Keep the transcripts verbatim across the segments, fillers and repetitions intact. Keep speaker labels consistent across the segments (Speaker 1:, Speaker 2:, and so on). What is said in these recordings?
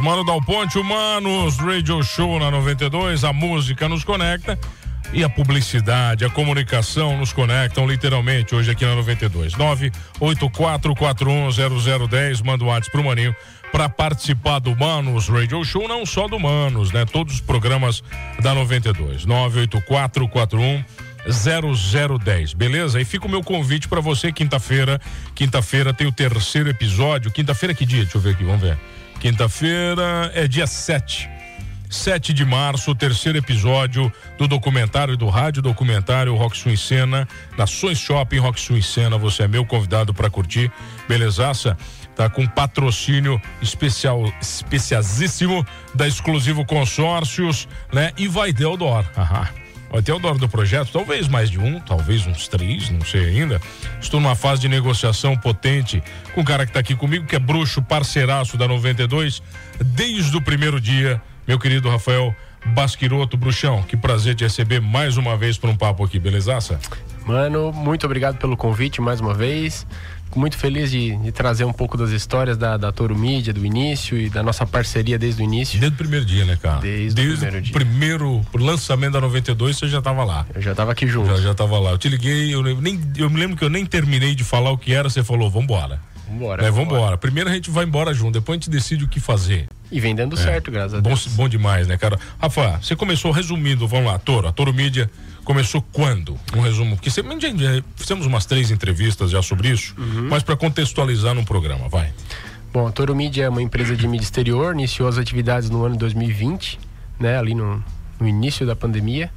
Speaker 1: Mano Dal Ponte, Humanos, Radio Show na noventa e dois, a música nos conecta e a publicidade, a comunicação nos conectam literalmente hoje aqui na noventa e dois. nove oito quatro quatro um zero zero um zero, manda um WhatsApp pro Maninho para participar do Manos Radio Show, não só do Manos, né? Todos os programas da noventa e dois. nove oito quatro quatro um zero zero um zero, beleza? E fica o meu convite para você quinta-feira. Quinta-feira tem o terceiro episódio. Quinta-feira que dia? Deixa eu ver aqui, vamos ver. Quinta-feira é dia sete. sete de março, o terceiro episódio do documentário, do rádio documentário Rock Sul em Cena, Nações Shopping Rock Sul em Cena. Você é meu convidado para curtir, belezaça? Tá com patrocínio especial, especialíssimo da Exclusivo Consórcios, né? E vai ter o Dor. Aham. Vai ter o Dor do projeto, talvez mais de um, talvez uns três, não sei ainda. Estou numa fase de negociação potente com o cara que tá aqui comigo, que é bruxo, parceiraço da noventa e dois, desde o primeiro dia. Meu querido Rafael Basquiroto, bruxão, que prazer te receber mais uma vez para um papo aqui, belezaça?
Speaker 2: Mano, muito obrigado pelo convite mais uma vez. Fico muito feliz de, de trazer um pouco das histórias da, da Toro Mídia, do início e da nossa parceria desde o início.
Speaker 1: Desde o primeiro dia, né, cara?
Speaker 2: Desde,
Speaker 1: desde
Speaker 2: o primeiro dia.
Speaker 1: primeiro lançamento da noventa e dois, você já tava lá.
Speaker 2: Eu já tava aqui junto.
Speaker 1: Já, já tava lá. Eu te liguei, eu, nem, eu me lembro que eu nem terminei de falar o que era, você falou, vambora.
Speaker 2: Vambora.
Speaker 1: Né, vambora. vambora. Primeiro a gente vai embora junto, depois a gente decide o que fazer.
Speaker 2: E vem dando é. certo, graças a Deus.
Speaker 1: Bom, bom demais, né, cara? Rafa, você começou resumindo, vamos lá, Toro, a Toro Mídia começou quando? Um resumo, porque você, já fizemos umas três entrevistas já sobre isso, uhum. mas para contextualizar num programa, vai.
Speaker 2: Bom, a Toro Mídia é uma empresa de mídia exterior, iniciou as atividades no ano dois mil e vinte, né, ali no, no início da pandemia,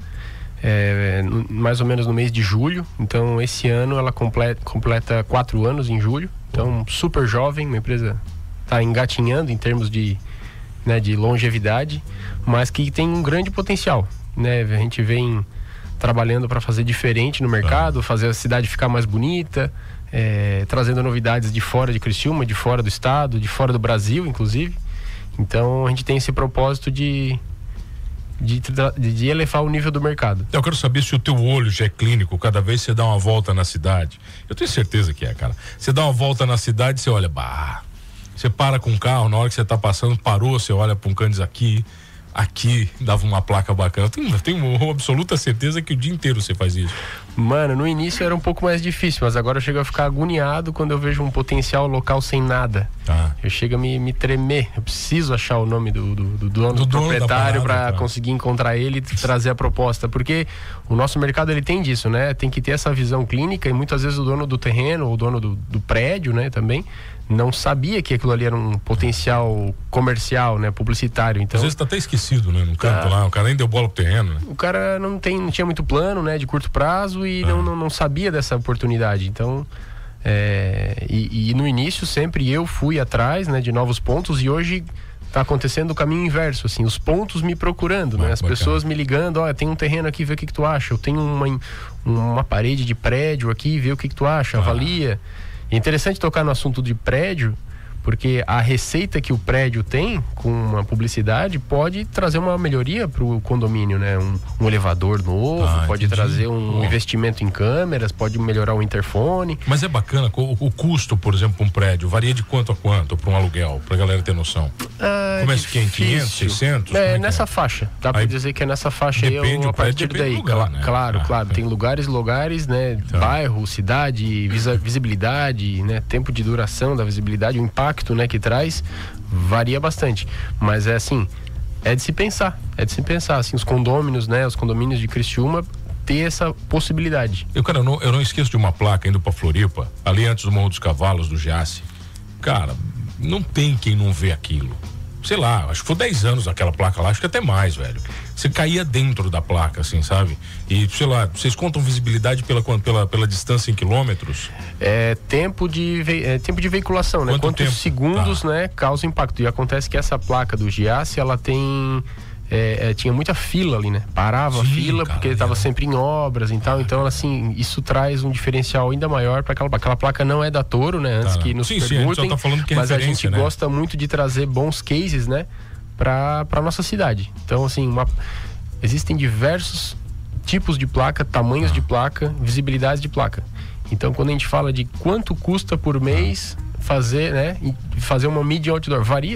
Speaker 2: é, no, mais ou menos no mês de julho. Então esse ano ela completa, completa quatro anos em julho, então super jovem, uma empresa está engatinhando em termos de, né, de longevidade, mas que tem um grande potencial, né? A gente vem trabalhando para fazer diferente no mercado, fazer a cidade ficar mais bonita, é, trazendo novidades de fora de Criciúma, de fora do estado, de fora do Brasil, inclusive. Então a gente tem esse propósito de, de, de elevar o nível do mercado.
Speaker 1: Eu quero saber se o teu olho já é clínico, cada vez que você dá uma volta na cidade. Eu tenho certeza que é, cara. Você dá uma volta na cidade, você olha, bah, você para com o carro, na hora que você tá passando, parou, você olha para um canto e diz aqui, aqui, dava uma placa bacana. Eu tenho, tenho uma absoluta certeza que o dia inteiro você faz isso.
Speaker 2: Mano, no início era um pouco mais difícil, mas agora eu chego a ficar agoniado quando eu vejo um potencial local sem nada. Ah. Eu chego a me, me tremer. Eu preciso achar o nome do, do, do dono, do, do dono proprietário para conseguir encontrar ele e trazer a proposta. Porque o nosso mercado, ele tem disso, né? Tem que ter essa visão clínica e muitas vezes o dono do terreno, o dono do, do prédio, né, também não sabia que aquilo ali era um potencial comercial, né, publicitário. Então,
Speaker 1: às vezes tá até esquecido, né, no canto tá. lá, o cara nem deu bola pro terreno, né?
Speaker 2: O cara não, tem, não tinha muito plano, né, de curto prazo e ah. não, não, não sabia dessa oportunidade. Então, é, e, e no início sempre eu fui atrás, né, de novos pontos, e hoje tá acontecendo o caminho inverso, assim, os pontos me procurando, ah, né, as bacana. pessoas me ligando, olha, tem um terreno aqui, vê o que que tu acha, eu tenho uma, uma parede de prédio aqui, vê o que que tu acha, ah. avalia. É interessante tocar no assunto de prédio, porque a receita que o prédio tem com uma publicidade pode trazer uma melhoria para o condomínio, né? Um, um elevador novo, ah, pode entendi. trazer um oh. investimento em câmeras, pode melhorar o interfone.
Speaker 1: Mas é bacana, o, o custo, por exemplo, para um prédio, varia de quanto a quanto para um aluguel, para a galera ter noção? Ah, começa em quinhentos, seiscentos?
Speaker 2: É, é nessa é? faixa, dá para dizer que é nessa faixa aí.
Speaker 1: Depende,
Speaker 2: a
Speaker 1: o prédio
Speaker 2: partir daí,
Speaker 1: lugar,
Speaker 2: cl-
Speaker 1: né?
Speaker 2: Claro,
Speaker 1: ah,
Speaker 2: claro,
Speaker 1: é.
Speaker 2: tem lugares e lugares, né? Então. Bairro, cidade, visa, visibilidade, né? Tempo de duração da visibilidade, o impacto, né, que traz, varia bastante, mas é assim, é de se pensar, é de se pensar, assim, os condôminos, né, os condomínios de Criciúma ter essa possibilidade.
Speaker 1: Eu, cara, eu não, eu não esqueço de uma placa indo pra Floripa, ali antes do Morro dos Cavalos, do Giasse, cara, não tem quem não vê aquilo. Sei lá, acho que foi dez anos aquela placa lá, acho que até mais, velho. Você caía dentro da placa, assim, sabe? E, sei lá, vocês contam visibilidade pela, pela, pela distância em quilômetros?
Speaker 2: É tempo de, ve- é, tempo de veiculação, né?
Speaker 1: Quanto
Speaker 2: Quantos
Speaker 1: tempo?
Speaker 2: segundos,
Speaker 1: tá.
Speaker 2: né, causa impacto. E acontece que essa placa do Giasse, ela tem... É, é, tinha muita fila ali, né? Parava
Speaker 1: Sim,
Speaker 2: a fila,
Speaker 1: cara,
Speaker 2: porque estava sempre em obras e tal.
Speaker 1: Ah,
Speaker 2: então, assim, isso traz um diferencial ainda maior para aquela, aquela placa. Não é da Toro, né? Antes
Speaker 1: tá.
Speaker 2: que nos
Speaker 1: sim,
Speaker 2: perguntem.
Speaker 1: Sim, a gente só tá falando que é
Speaker 2: mas a gente
Speaker 1: né?
Speaker 2: gosta muito de trazer bons cases, né? Para a nossa cidade. Então, assim, uma, existem diversos tipos de placa, tamanhos ah. de placa, visibilidades de placa. Então, quando a gente fala de quanto custa por mês ah. fazer, né? Fazer uma mídia outdoor, varia.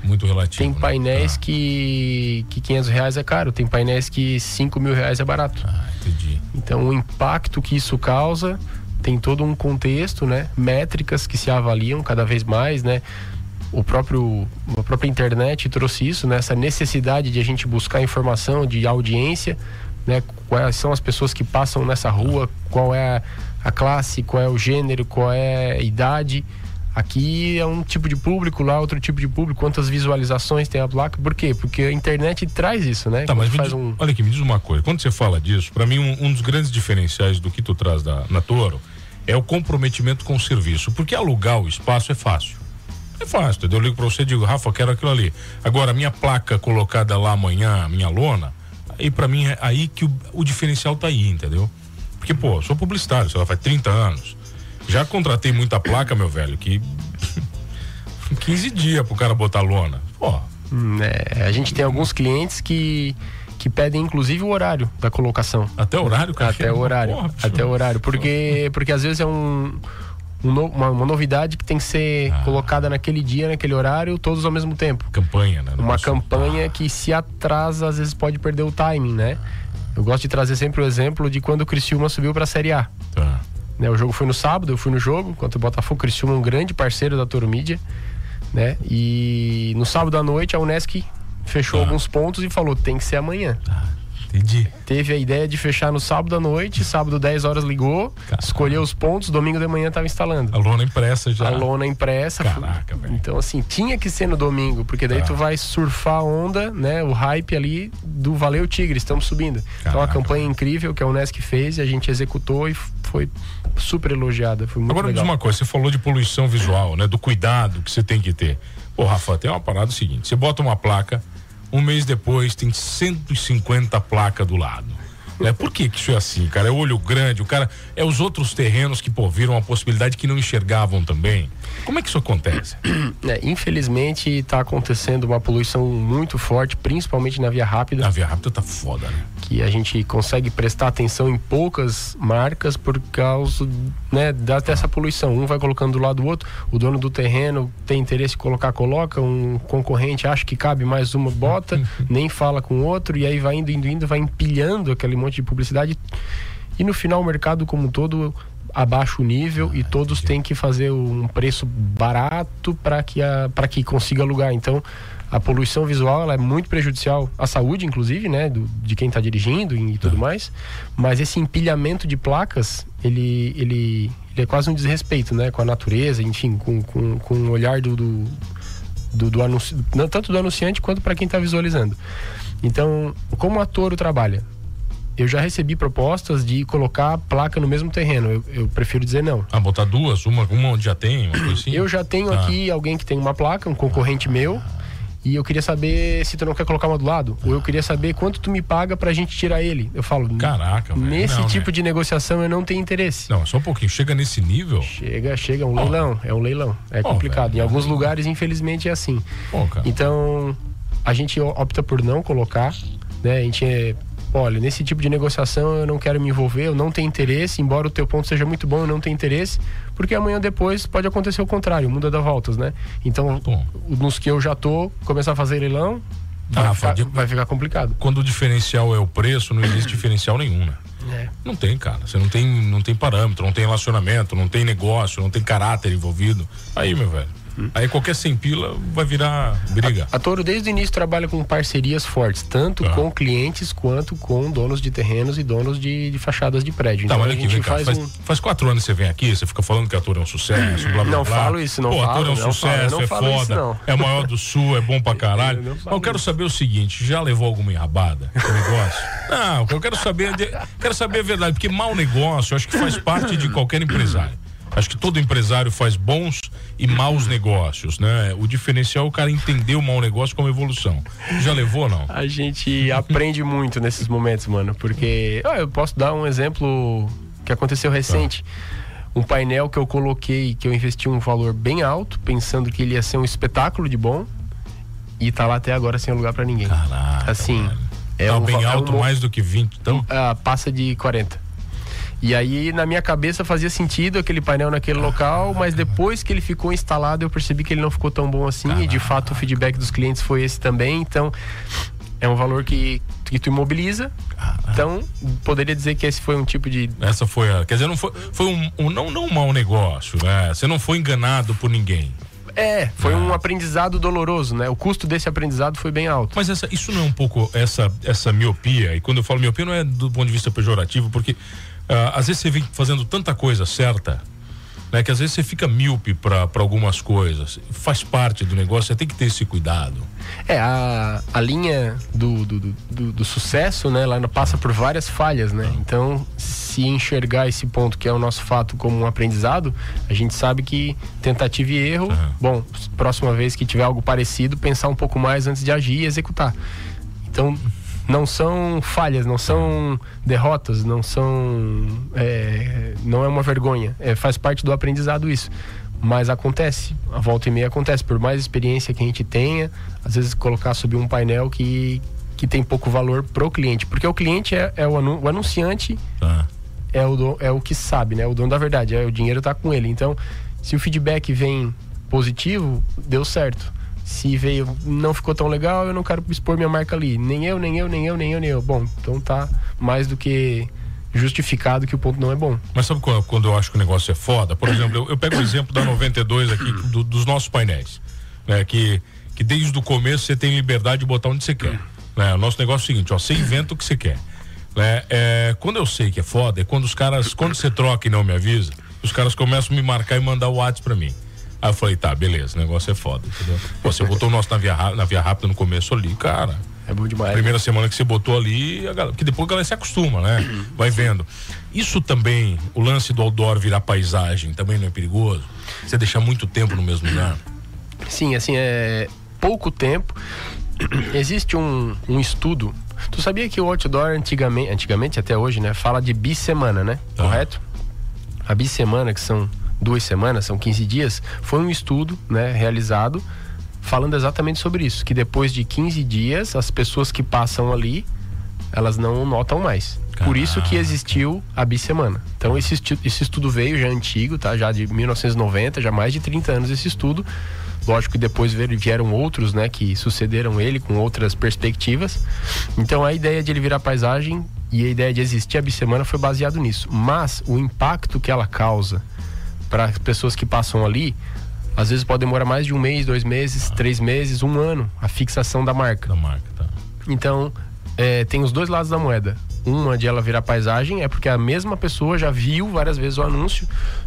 Speaker 1: muito relativo.
Speaker 2: Tem painéis
Speaker 1: né? ah.
Speaker 2: que, que quinhentos reais é caro, tem painéis que cinco mil reais é barato.
Speaker 1: Ah, entendi.
Speaker 2: Então o impacto que isso causa tem todo um contexto, né? Métricas que se avaliam cada vez mais, né? O próprio, a própria internet trouxe isso, né? Essa necessidade de a gente buscar informação, de audiência, né? Quais são as pessoas que passam nessa rua, qual é a, a classe, qual é o gênero, qual é a idade. Aqui é um tipo de público, lá outro tipo de público, quantas visualizações tem a placa. Por quê? Porque a internet traz isso, né?
Speaker 1: Tá, mas
Speaker 2: faz
Speaker 1: diz,
Speaker 2: um...
Speaker 1: olha aqui, me diz uma coisa. Quando você fala disso, para mim um, um dos grandes diferenciais do que tu traz da, na Toro é o comprometimento com o serviço. Porque alugar o espaço é fácil. É fácil, entendeu? Eu ligo pra você e digo, Rafa, eu quero aquilo ali. Agora, minha placa colocada lá amanhã, minha lona, aí pra mim é aí que o, o diferencial tá aí, entendeu? Porque, pô, sou publicitário, sei lá, faz trinta anos. Já contratei muita placa, meu velho, que quinze dias pro cara botar lona. Pô.
Speaker 2: Hum, é, a gente tem alguns clientes que, que pedem inclusive o horário da colocação.
Speaker 1: Até o horário, cara?
Speaker 2: Até o horário. Porra, até o horário. Porque, porque às vezes é um, um no, uma, uma novidade que tem que ser ah. colocada naquele dia, naquele horário, todos ao mesmo tempo.
Speaker 1: Campanha, né?
Speaker 2: Uma campanha ah. que se atrasa, às vezes pode perder o timing, né? Eu gosto de trazer sempre o exemplo de quando o Criciúma subiu pra Série A.
Speaker 1: Tá.
Speaker 2: Né, o jogo foi no sábado, eu fui no jogo, enquanto o Botafogo. Criciúma é um grande parceiro da Toro Mídia, né? E no sábado à noite a Unesc fechou ah. alguns pontos e falou, tem que ser amanhã.
Speaker 1: Ah, entendi.
Speaker 2: Teve a ideia de fechar no sábado à noite, sábado dez horas ligou, Caraca. escolheu os pontos, domingo de manhã estava instalando.
Speaker 1: A lona impressa já.
Speaker 2: A lona impressa.
Speaker 1: Caraca, velho.
Speaker 2: Então assim, tinha que ser no domingo, porque daí ah. tu vai surfar a onda, né? O hype ali do Valeu Tigre, estamos subindo. Caraca. Então a campanha incrível que a Unesc fez, a gente executou e foi super elogiada, foi muito
Speaker 1: Agora
Speaker 2: legal.
Speaker 1: Me diz uma coisa, você falou de poluição visual, né? Do cuidado que você tem que ter. Pô, Rafa, tem uma parada seguinte, você bota uma placa, um mês depois tem cento e cinquenta placas do lado. Né? Por que que isso é assim, cara? É olho grande, o cara... É os outros terrenos que, pô, viram uma possibilidade que não enxergavam também. Como é que isso acontece?
Speaker 2: É, infelizmente está acontecendo uma poluição muito forte, principalmente na via rápida.
Speaker 1: A via rápida tá foda, né?
Speaker 2: Que a gente consegue prestar atenção em poucas marcas por causa, né, dessa poluição. Um vai colocando do lado do outro, o dono do terreno tem interesse em colocar, coloca, um concorrente acha que cabe mais uma, bota, nem fala com o outro, e aí vai indo, indo, indo, vai empilhando aquele monte de publicidade. E no final o mercado como um todo abaixa o nível ah, e todos entendi. têm que fazer um preço barato para que, a, para que consiga alugar. Então a poluição visual ela é muito prejudicial à saúde, inclusive, né, do, de quem está dirigindo e, e tudo ah. mais. Mas esse empilhamento de placas, ele, ele, ele é quase um desrespeito, né, com a natureza, enfim, com, com, com o olhar do, do, do, do anunci... tanto do anunciante quanto para quem está visualizando. Então, como a Toro trabalha? Eu já recebi propostas de colocar a placa no mesmo terreno. Eu, eu prefiro dizer não.
Speaker 1: Ah, botar duas? Uma, uma onde já tem? Uma coisa assim?
Speaker 2: Eu já tenho ah. aqui alguém que tem uma placa, um concorrente ah. meu. E eu queria saber se tu não quer colocar uma do lado. Ah. Ou eu queria saber quanto tu me paga pra gente tirar ele. Eu falo,
Speaker 1: caraca, velho.
Speaker 2: Nesse
Speaker 1: não,
Speaker 2: tipo
Speaker 1: né?
Speaker 2: de negociação eu não tenho interesse.
Speaker 1: Não, só um pouquinho. Chega nesse nível?
Speaker 2: Chega, chega. Um oh. leilão. É um leilão. É oh, complicado. Velho. Em alguns lugares, infelizmente, é assim.
Speaker 1: Oh,
Speaker 2: então, a gente opta por não colocar, né? A gente é... Olha, nesse tipo de negociação eu não quero me envolver, eu não tenho interesse, embora o teu ponto seja muito bom, eu não tenho interesse, porque amanhã depois pode acontecer o contrário, muda dá voltas, né? Então, Bom. nos que eu já tô, começar a fazer leilão, vai, ah, ficar, vai ficar complicado.
Speaker 1: Quando o diferencial é o preço, não existe diferencial nenhum, né?
Speaker 2: É.
Speaker 1: Não tem, cara, você não tem, não tem parâmetro, não tem relacionamento, não tem negócio, não tem caráter envolvido. Aí, meu velho. Hum. Aí qualquer sem pila vai virar briga.
Speaker 2: A, a Toro desde o início trabalha com parcerias fortes, tanto ah. com clientes quanto com donos de terrenos e donos de, de fachadas de prédio.
Speaker 1: Tá,
Speaker 2: então
Speaker 1: olha aqui, vem cá, faz, faz, um... faz quatro anos que você vem aqui, você fica falando que a Toro é um sucesso, blá blá
Speaker 2: Não
Speaker 1: blá.
Speaker 2: falo isso, não
Speaker 1: Pô,
Speaker 2: falo.
Speaker 1: a Toro é um
Speaker 2: não
Speaker 1: sucesso,
Speaker 2: falo,
Speaker 1: é foda,
Speaker 2: isso,
Speaker 1: é o maior do sul, é bom pra caralho.
Speaker 2: Eu,
Speaker 1: eu quero
Speaker 2: isso.
Speaker 1: saber o seguinte, já levou alguma enrabada no negócio? Não, eu quero saber, de, quero saber a verdade, porque mau negócio, eu acho que faz parte de qualquer empresário. Acho que todo empresário faz bons e maus negócios, né? O diferencial é o cara entender o mau negócio como evolução. Já levou ou não?
Speaker 2: A gente aprende muito nesses momentos, mano, porque ah, eu posso dar um exemplo que aconteceu recente. Tá. Um painel que eu coloquei, que eu investi um valor bem alto, pensando que ele ia ser um espetáculo de bom, e tá lá até agora sem lugar pra ninguém.
Speaker 1: Caraca,
Speaker 2: assim,
Speaker 1: velho.
Speaker 2: é
Speaker 1: tá
Speaker 2: um,
Speaker 1: bem alto,
Speaker 2: é um,
Speaker 1: mais do que vinte, então?
Speaker 2: Ah, passa de quarenta. E aí, na minha cabeça, fazia sentido aquele painel naquele local, mas depois que ele ficou instalado, eu percebi que ele não ficou tão bom assim. Caraca. E de fato o feedback dos clientes foi esse também. Então, é um valor que, que tu imobiliza. Caraca. Então, poderia dizer que esse foi um tipo de...
Speaker 1: Essa foi a... Quer dizer, não foi, foi um, um não, não um mau negócio, né? Você não foi enganado por ninguém.
Speaker 2: É, foi um aprendizado doloroso, né? O custo desse aprendizado foi bem alto.
Speaker 1: Mas essa, isso não é um pouco essa, essa miopia? E quando eu falo miopia, não é do ponto de vista pejorativo, porque Uh, às vezes você vem fazendo tanta coisa certa, né, que às vezes você fica míope para algumas coisas. Faz parte do negócio, você tem que ter esse cuidado.
Speaker 2: É, a, a linha do, do, do, do sucesso, né, ela passa por várias falhas, né? Então, se enxergar esse ponto que é o nosso fato como um aprendizado, a gente sabe que tentativa e erro, uhum. bom, próxima vez que tiver algo parecido, pensar um pouco mais antes de agir e executar. Então, não são falhas, não são derrotas, não são é, não é uma vergonha, é, faz parte do aprendizado isso, mas acontece, a volta e meia acontece, por mais experiência que a gente tenha, às vezes colocar subir um painel que, que tem pouco valor pro cliente, porque o cliente é, é o, anu, o anunciante ah. é, o do, é o que sabe, né, o dono da verdade, é, o dinheiro tá com ele, então se o feedback vem positivo, deu certo. Se veio, não ficou tão legal, eu não quero expor minha marca ali. Nem eu, nem eu, nem eu, nem eu, nem eu. Bom, então tá mais do que justificado que o ponto não é bom.
Speaker 1: Mas sabe quando, quando eu acho que o negócio é foda? Por exemplo, eu, eu pego o exemplo da noventa e dois aqui, do, dos nossos painéis, né? Que, que desde o começo você tem liberdade de botar onde você quer, né? O nosso negócio é o seguinte, ó, você inventa o que você quer, né? É, quando eu sei que é foda, é quando os caras, quando você troca e não me avisa, os caras começam a me marcar e mandar o WhatsApp pra mim. Aí eu falei, tá, beleza, o negócio é foda, entendeu? Você botou o nosso na via, na via rápida no começo ali, cara.
Speaker 2: É bom demais.
Speaker 1: Primeira semana que você botou ali, a galera, porque depois a galera se acostuma, né? Vai vendo. Isso também, o lance do outdoor virar paisagem, também não é perigoso? Você deixar muito tempo no mesmo lugar?
Speaker 2: Sim, assim, é pouco tempo. Existe um, um estudo. Tu sabia que o outdoor antigamente, antigamente até hoje, né? Fala de bissemana, né? Ah. Correto? A bissemana, que são duas semanas, são quinze dias, foi um estudo, né, realizado falando exatamente sobre isso, que depois de quinze dias as pessoas que passam ali, elas não notam mais. Caraca. Por isso que existiu a bissemana. Então esse, esse estudo veio já antigo, tá? Já de mil novecentos e noventa, já mais de trinta anos esse estudo. Lógico que depois vieram outros, né, que sucederam ele com outras perspectivas. Então a ideia de ele virar paisagem e a ideia de existir a bissemana foi baseado nisso. Mas o impacto que ela causa para as pessoas que passam ali, às vezes pode demorar mais de um mês, dois meses, ah. três meses, um ano, a fixação da marca.
Speaker 1: Da marca, tá.
Speaker 2: Então, é, tem os dois lados da moeda. Uma de ela virar paisagem é porque a mesma pessoa já viu várias vezes o anúncio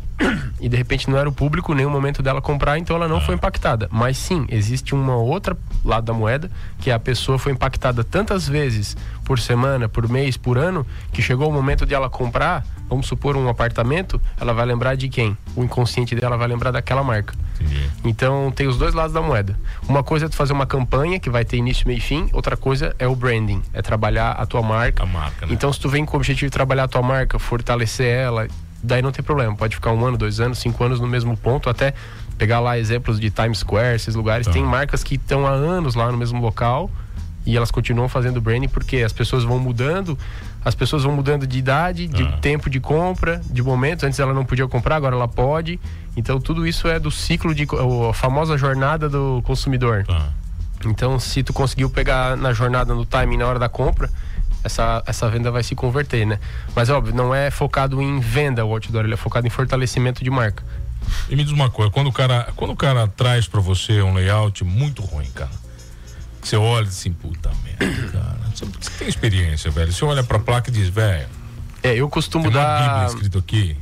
Speaker 2: e de repente não era o público, nem o momento dela comprar, então ela não ah. foi impactada. Mas sim, existe uma outra lado da moeda, que a pessoa foi impactada tantas vezes por semana, por mês, por ano, que chegou o momento de ela comprar, vamos supor um apartamento, ela vai lembrar de quem? O inconsciente dela vai lembrar daquela marca. Entendi. Então tem os dois lados da moeda. Uma coisa é tu fazer uma campanha que vai ter início, meio e fim, outra coisa é o branding, é trabalhar a tua marca.
Speaker 1: A marca, né?
Speaker 2: Então se tu vem com o objetivo de trabalhar a tua marca, fortalecer ela, daí não tem problema, pode ficar um ano, dois anos, cinco anos no mesmo ponto, até pegar lá exemplos de Times Square, esses lugares, tá. Tem marcas que estão há anos lá no mesmo local e elas continuam fazendo branding porque as pessoas vão mudando, as pessoas vão mudando de idade, de ah. tempo de compra, de momento. Antes ela não podia comprar, agora ela pode. Então tudo isso é do ciclo de a famosa jornada do consumidor. Ah. Então se tu conseguiu pegar na jornada, no timing, na hora da compra, essa, essa venda vai se converter, né? Mas óbvio, não é focado em venda o outdoor, ele é focado em fortalecimento de marca.
Speaker 1: E me diz uma coisa, quando o cara, quando o cara traz pra você um layout muito ruim, cara, você olha e diz assim, puta merda, cara, você tem experiência, velho, você olha pra placa e diz, velho,
Speaker 2: é, eu costumo
Speaker 1: tem uma
Speaker 2: dar
Speaker 1: Bíblia escrito aqui.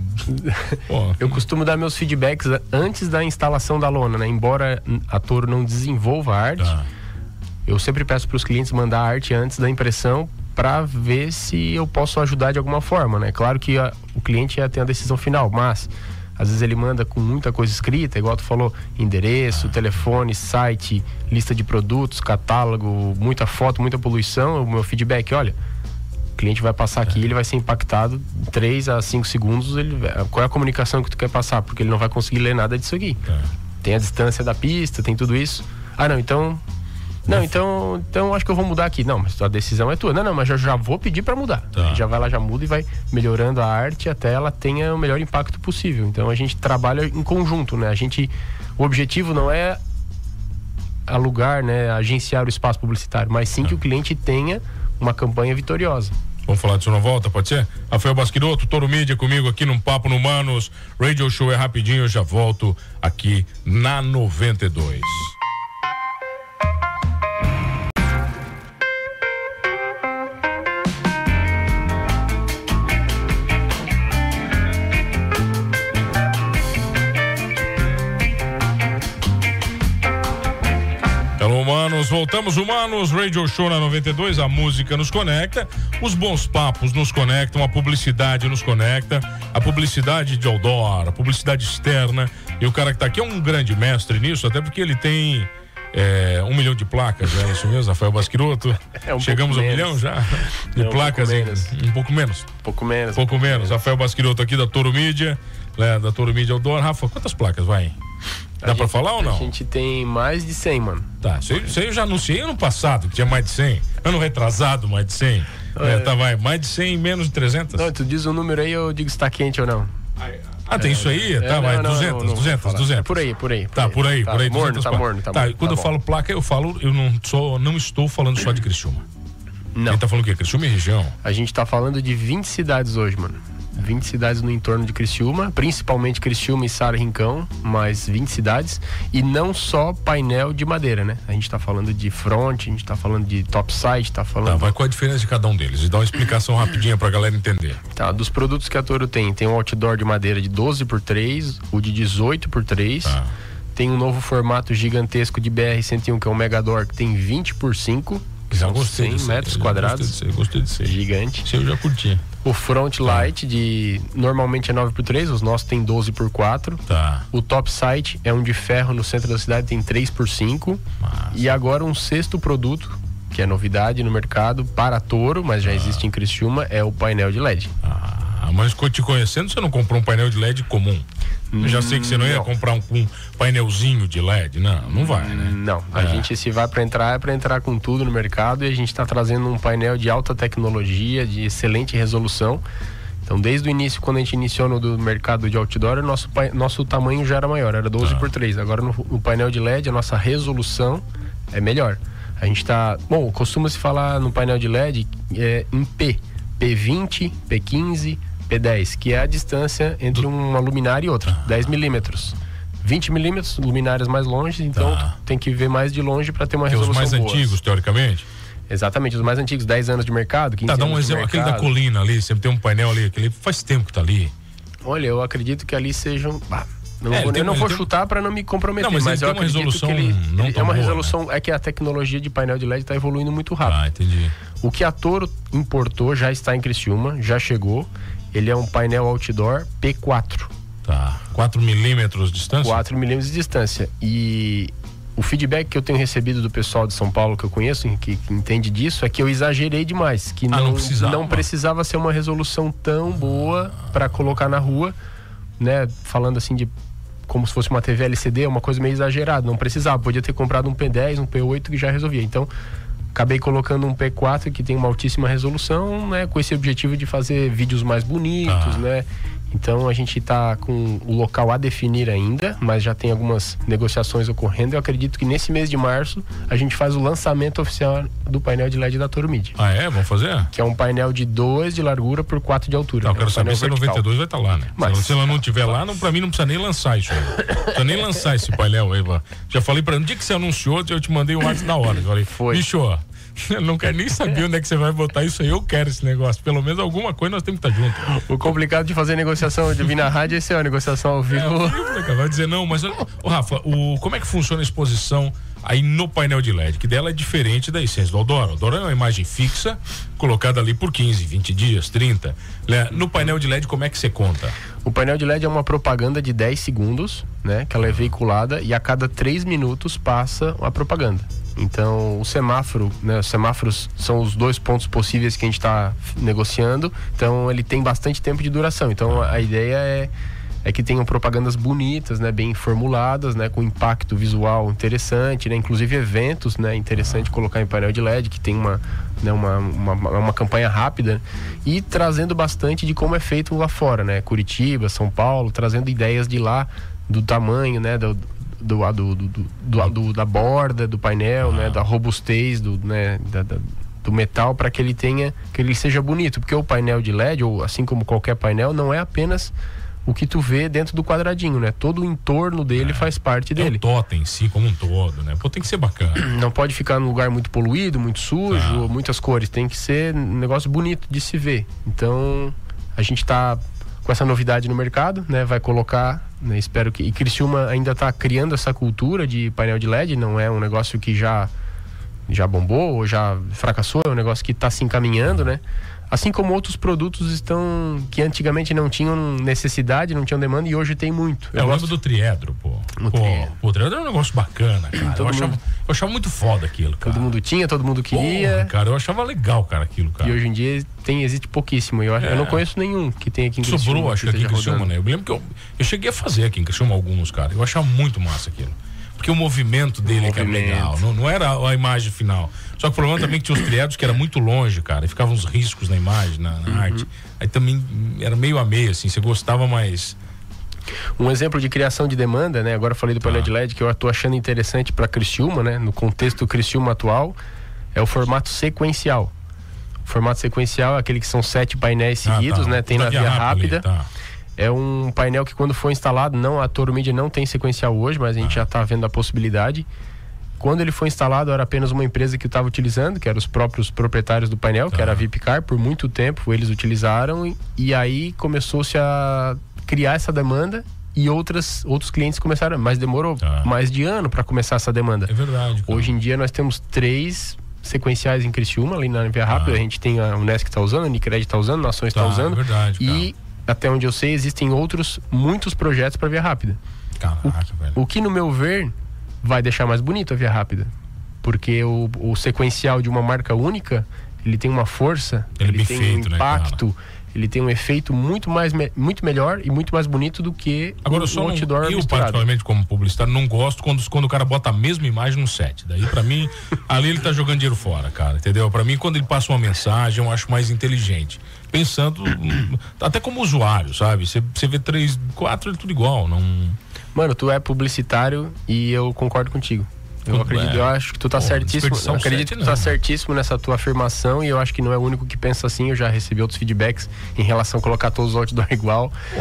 Speaker 2: Eu costumo dar meus feedbacks antes da instalação da lona, né? Embora a Toro não desenvolva a arte, ah. eu sempre peço para os clientes mandar a arte antes da impressão para ver se eu posso ajudar de alguma forma, né? Claro que a, o cliente já tem a decisão final, mas às vezes ele manda com muita coisa escrita, igual tu falou, endereço, ah. telefone, site, lista de produtos, catálogo, muita foto, muita poluição. O meu feedback, olha, o cliente vai passar aqui, é. ele vai ser impactado em três a cinco segundos. Ele, qual é a comunicação que tu quer passar? Porque ele não vai conseguir ler nada disso aqui. É. Tem a distância da pista, tem tudo isso. Ah, não, então Não, então, então acho que eu vou mudar aqui. Não, mas a decisão é tua. Não, não, mas eu já vou pedir para mudar.
Speaker 1: Tá.
Speaker 2: Já vai lá, já muda e vai melhorando a arte até ela tenha o melhor impacto possível. Então a gente trabalha em conjunto, né? A gente, o objetivo não é alugar, né, agenciar o espaço publicitário, mas sim que o cliente tenha uma campanha vitoriosa.
Speaker 1: Vamos falar disso na volta, pode ser? Rafael Basquiroto, Toro Mídia comigo aqui num Papo no Manos. Radio Show é rapidinho, eu já volto aqui na noventa e dois. Humanos, voltamos Humanos, Radio Show na noventa e dois, a música nos conecta, os bons papos nos conectam, a publicidade nos conecta, a publicidade de outdoor, a publicidade externa, e o cara que tá aqui é um grande mestre nisso, até porque ele tem é, um milhão de placas, é isso mesmo, Rafael Basquiroto? É um Chegamos a um milhão já de é um placas, pouco em, um pouco menos.
Speaker 2: Pouco menos.
Speaker 1: Pouco, pouco menos. menos. Rafael Basquiroto aqui da Toro Mídia, né, da Toro Mídia Outdoor. Rafa, quantas placas vai? Dá pra falar ou não?
Speaker 2: A gente tem mais de cem, mano.
Speaker 1: Tá, isso aí eu já anunciei ano passado, que tinha mais de cem. Ano retrasado, mais de cem. É, é, tá, vai, mais de cem, menos de trezentos.
Speaker 2: Não, tu diz o um número aí, eu digo se tá quente ou não.
Speaker 1: Ah, tem é, isso aí? É, tá, vai, não, duzentos, não, não, duzentos, duzentos.
Speaker 2: É por aí, por aí. Por
Speaker 1: tá,
Speaker 2: aí.
Speaker 1: por aí,
Speaker 2: tá,
Speaker 1: por aí.
Speaker 2: Morno, tá morno, tá,
Speaker 1: tá
Speaker 2: morno.
Speaker 1: Quando
Speaker 2: tá
Speaker 1: eu
Speaker 2: bom.
Speaker 1: falo placa, eu falo, eu não, sou, não estou falando só de Criciúma.
Speaker 2: Não.
Speaker 1: Quem tá falando o quê? Criciúma e região?
Speaker 2: A gente tá falando de vinte cidades hoje, mano. vinte cidades no entorno de Criciúma, principalmente Criciúma e Sara Rincão, mais vinte cidades, e não só painel de madeira, né? A gente tá falando de front, a gente tá falando de topside, tá falando...
Speaker 1: Tá, vai, qual a diferença de cada um deles? E dá uma explicação rapidinha pra galera entender.
Speaker 2: Tá, dos produtos que a Toro tem, tem um outdoor de madeira de doze por três, o de dezoito por três, tá. Tem um novo formato gigantesco de B R cento e um, que é um Megador, que tem vinte por cinco, que
Speaker 1: já
Speaker 2: são
Speaker 1: gostei
Speaker 2: cem metros quadrados.
Speaker 1: Gostei de ser, gostei de ser.
Speaker 2: Gigante.
Speaker 1: Isso eu já curti.
Speaker 2: O front light de normalmente é nove por três, os nossos tem doze por quatro.
Speaker 1: Tá.
Speaker 2: O top sight é um de ferro no centro da cidade, tem três por cinco. Massa. E agora um sexto produto, que é novidade no mercado para Toro, mas já ah. existe em Criciúma, é o painel de L E D.
Speaker 1: Ah, mas te conhecendo, você não comprou um painel de L E D comum? Eu já sei que você não ia não. comprar um, um painelzinho de L E D, não, não vai, né?
Speaker 2: Não, a é. gente se vai para entrar é para entrar com tudo no mercado, e a gente está trazendo um painel de alta tecnologia, de excelente resolução. Então, desde o início, quando a gente iniciou no do mercado de outdoor, nosso, nosso tamanho já era maior, era doze por três. Agora no, no painel de L E D, a nossa resolução é melhor. A gente está, bom, costuma-se falar no painel de L E D é, em P, P vinte, P quinze, P dez, que é a distância entre uma luminária e outra, ah. dez milímetros. vinte milímetros, luminárias mais longe, então tá. tem que ver mais de longe para ter uma que resolução
Speaker 1: os mais
Speaker 2: boa.
Speaker 1: Antigos, teoricamente?
Speaker 2: Exatamente, os mais antigos, dez anos de mercado, quinze
Speaker 1: tá,
Speaker 2: anos
Speaker 1: dá um exemplo,
Speaker 2: aquele
Speaker 1: da colina ali, sempre tem um painel ali, aquele faz tempo que tá ali.
Speaker 2: Olha, eu acredito que ali sejam... Ah, não
Speaker 1: é,
Speaker 2: vou, eu não vou
Speaker 1: tem...
Speaker 2: chutar para não me comprometer,
Speaker 1: não, mas,
Speaker 2: mas eu
Speaker 1: tem uma
Speaker 2: acredito
Speaker 1: resolução
Speaker 2: que ele,
Speaker 1: não
Speaker 2: ele é uma
Speaker 1: boa,
Speaker 2: resolução,
Speaker 1: né?
Speaker 2: É que a tecnologia de painel de L E D está evoluindo muito rápido.
Speaker 1: Ah, entendi.
Speaker 2: O que a Toro importou já está em Criciúma, já chegou. Ele é um painel outdoor P quatro.
Speaker 1: Tá, quatro milímetros de distância?
Speaker 2: quatro milímetros de distância. E o feedback que eu tenho recebido do pessoal de São Paulo que eu conheço, que, que entende disso, é que eu exagerei demais. Que
Speaker 1: ah,
Speaker 2: não,
Speaker 1: não, precisava.
Speaker 2: não precisava ser uma resolução tão boa para colocar na rua, né? Falando assim de como se fosse uma T V L C D, uma coisa meio exagerada. Não precisava, podia ter comprado um P dez, um P oito que já resolvia. Então, acabei colocando um P quatro que tem uma altíssima resolução, né? Com esse objetivo de fazer vídeos mais bonitos, ah. né? Então a gente está com o local a definir ainda, mas já tem algumas negociações ocorrendo. Eu acredito que nesse mês de março a gente faz o lançamento oficial do painel de L E D da Toro Mídia.
Speaker 1: Ah, é? Vamos fazer?
Speaker 2: Que é um painel de dois de largura por quatro de altura.
Speaker 1: Não, eu
Speaker 2: é
Speaker 1: quero
Speaker 2: um
Speaker 1: saber se a noventa e dois vai estar tá lá, né?
Speaker 2: Mas,
Speaker 1: se, se ela não estiver lá, não, pra mim não precisa nem lançar isso aí. Não precisa nem lançar esse painel aí. Já falei pra ele, no dia que você anunciou, eu te mandei um WhatsApp na hora. Eu falei,
Speaker 2: foi.
Speaker 1: Bicho, ó, eu não quero nem saber onde é que você vai botar isso aí, eu quero esse negócio. Pelo menos alguma coisa nós temos que estar junto.
Speaker 2: O complicado de fazer negociação, de vir na rádio, esse é a negociação ao vivo.
Speaker 1: É, vai dizer não, mas, ô Rafa, o, como é que funciona a exposição aí no painel de L E D? Que dela é diferente da essência do Outdoor. O Outdoor é uma imagem fixa, colocada ali por quinze, vinte dias, trinta. Né? No painel de L E D, como é que você conta?
Speaker 2: O painel de L E D é uma propaganda de dez segundos, né? Que ela é veiculada e a cada três minutos passa a propaganda. Então, o semáforo, né? Os semáforos são os dois pontos possíveis que a gente está negociando. Então, ele tem bastante tempo de duração. Então, a ideia é, é que tenham propagandas bonitas, né, bem formuladas, né, com impacto visual interessante, né, inclusive eventos, né, interessante colocar em painel de L E D, que tem uma, né, uma, uma, uma campanha rápida, e trazendo bastante de como é feito lá fora, né, Curitiba, São Paulo, trazendo ideias de lá, do tamanho, né, do, do, do, do, do, do da borda do painel, né, da robustez, do, né, da, da do metal, para que ele tenha, que ele seja bonito, porque o painel de L E D, ou assim como qualquer painel, não é apenas o que tu vê dentro do quadradinho, né? Todo o entorno dele é, faz parte dele.
Speaker 1: É o totem em si como um todo, né? Pô, tem que ser bacana.
Speaker 2: Não pode ficar num lugar muito poluído, muito sujo, ah. muitas cores. Tem que ser um negócio bonito de se ver. Então, a gente tá com essa novidade no mercado, né? Vai colocar, né? Espero que... E Criciúma ainda tá criando essa cultura de painel de L E D, não é um negócio que já... já bombou ou já fracassou, é um negócio que está se encaminhando, né? Assim como outros produtos estão, que antigamente não tinham necessidade, não tinham demanda, e hoje tem muito.
Speaker 1: Eu, eu gosto... lembro do triedro, pô. O pô, triedro. O triedro é um negócio bacana, cara. Eu achava, mundo... eu achava muito foda aquilo, cara.
Speaker 2: Todo mundo tinha, todo mundo queria.
Speaker 1: Porra, cara, eu achava legal, cara, aquilo, cara.
Speaker 2: E hoje em dia tem, existe pouquíssimo. Eu, é. eu não conheço nenhum que tem aqui em Criciúma.
Speaker 1: Sobrou, acho que aqui em Criciúma, né? Eu lembro que eu, eu cheguei a fazer aqui em Criciúma alguns, cara. Eu achava muito massa aquilo. Porque o movimento dele é que é legal, não, não era a imagem final. Só que o problema também é que tinha os triedros que era muito longe, cara, e ficavam uns riscos na imagem, na, na uhum. arte. Aí também era meio a meio, assim, você gostava mais.
Speaker 2: Um exemplo de criação de demanda, né? Agora eu falei do painel ah. de L E D, que eu tô achando interessante para Criciúma, né? No contexto Criciúma atual, é o formato sequencial. O formato sequencial é aquele que são sete painéis seguidos, ah, tá. né? Tem na via rápida. rápida. Tá. É um painel que quando for instalado, não, a Toro Media não tem sequencial hoje, mas a gente ah. já está vendo a possibilidade. Quando ele foi instalado, era apenas uma empresa que estava utilizando, que eram os próprios proprietários do painel, ah. que era a Vipcar, por muito tempo eles utilizaram, e, e aí começou-se a criar essa demanda e outras, outros clientes começaram, mas demorou ah. mais de ano para começar essa demanda.
Speaker 1: É verdade. Cara.
Speaker 2: Hoje em dia nós temos três sequenciais em Criciúma, ali na Via Rápida, ah. a gente tem a Unesc que está usando, a Nicred está usando, a Nações está
Speaker 1: tá,
Speaker 2: usando,
Speaker 1: é verdade,
Speaker 2: e até onde eu sei, existem outros, muitos projetos para Via Rápida.
Speaker 1: Caraca,
Speaker 2: o,
Speaker 1: velho.
Speaker 2: o que, no meu ver, vai deixar mais bonito a Via Rápida. Porque o, o sequencial de uma marca única, ele tem uma força, ele, ele tem feito, um impacto, né, ele tem um efeito muito, mais, muito melhor e muito mais bonito do que
Speaker 1: Agora,
Speaker 2: o,
Speaker 1: só
Speaker 2: o outdoor
Speaker 1: não, eu,
Speaker 2: misturado.
Speaker 1: particularmente, como publicitário, não gosto quando, quando o cara bota a mesma imagem no set. Daí, pra mim, ali ele tá jogando dinheiro fora, cara, entendeu? Pra mim, quando ele passa uma mensagem, eu acho mais inteligente. Pensando, até como usuário, sabe? Você vê três, quatro, é tudo igual, não...
Speaker 2: Mano, tu é publicitário e eu concordo contigo. Eu acredito,
Speaker 1: é.
Speaker 2: eu acho que tu tá Pô, certíssimo. Eu acredito que tu tá
Speaker 1: não.
Speaker 2: certíssimo nessa tua afirmação, e eu acho que não é o único que pensa assim. Eu já recebi outros feedbacks em relação a colocar todos os outdoor igual. Pô.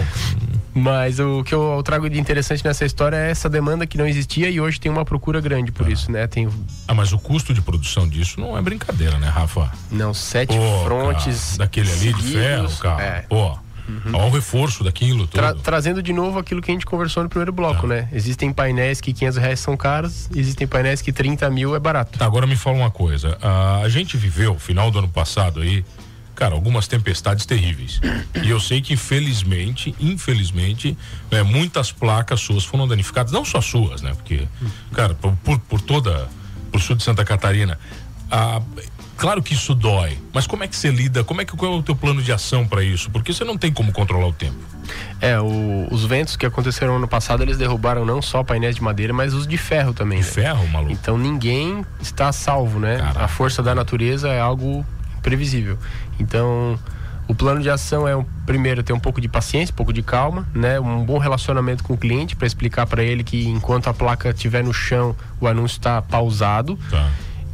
Speaker 2: Mas o que eu trago de interessante nessa história é essa demanda que não existia e hoje tem uma procura grande por ah. isso, né? Tem...
Speaker 1: Ah, mas o custo de produção disso não é brincadeira, né, Rafa?
Speaker 2: Não, sete
Speaker 1: Pô,
Speaker 2: frontes.
Speaker 1: Cara, daquele ali
Speaker 2: seguidos,
Speaker 1: de ferro, cara. É. Pô. Uhum. Olha o reforço daquilo
Speaker 2: Tra
Speaker 1: tudo.
Speaker 2: Trazendo de novo aquilo que a gente conversou no primeiro bloco, tá. né? Existem painéis que quinhentos reais são caros, existem painéis que trinta mil é barato.
Speaker 1: Tá, agora me fala uma coisa. A, a gente viveu, final do ano passado aí, cara, algumas tempestades terríveis. E eu sei que infelizmente, infelizmente, né, muitas placas suas foram danificadas, não só suas, né? Porque, cara, por, por toda, por sul de Santa Catarina, a... Claro que isso dói, mas como é que você lida? Como é que qual é o teu plano de ação para isso? Porque você não tem como controlar o tempo.
Speaker 2: É, o, os ventos que aconteceram ano passado, eles derrubaram não só painéis de madeira, mas os de ferro também.
Speaker 1: De
Speaker 2: né?
Speaker 1: ferro, maluco?
Speaker 2: Então ninguém está salvo, né? Caraca. A força da natureza é algo imprevisível. Então, o plano de ação é, um, primeiro, ter um pouco de paciência, um pouco de calma, né? Um bom relacionamento com o cliente para explicar para ele que enquanto a placa estiver no chão, o anúncio está pausado. Tá.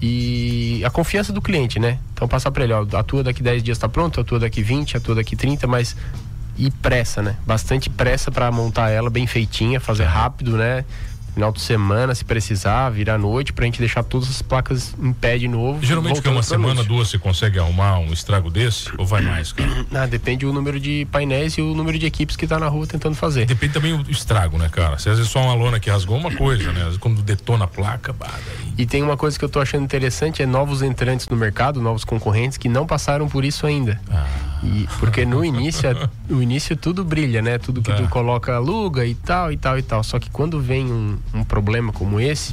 Speaker 2: E a confiança do cliente, né? Então passar para ele, ó, a tua daqui dez dias tá pronta, a tua daqui vinte, a tua daqui trinta, mas e pressa, né? Bastante pressa para montar ela bem feitinha, fazer rápido, né? Final de semana, se precisar, virar à noite, pra gente deixar todas as placas em pé de novo.
Speaker 1: Geralmente que uma semana, duas, você consegue arrumar um estrago desse? Ou vai mais, cara?
Speaker 2: Ah, depende do número de painéis e o número de equipes que tá na rua tentando fazer.
Speaker 1: Depende também do estrago, né, cara? Se às vezes só uma lona que rasgou uma coisa, né? Às vezes quando detona a placa, bah, daí...
Speaker 2: E tem uma coisa que eu tô achando interessante, é novos entrantes no mercado, novos concorrentes que não passaram por isso ainda. Ah. E, porque no início, no início tudo brilha, né? Tudo que tá. tu coloca aluga e tal, e tal, e tal. Só que quando vem um, um problema como esse,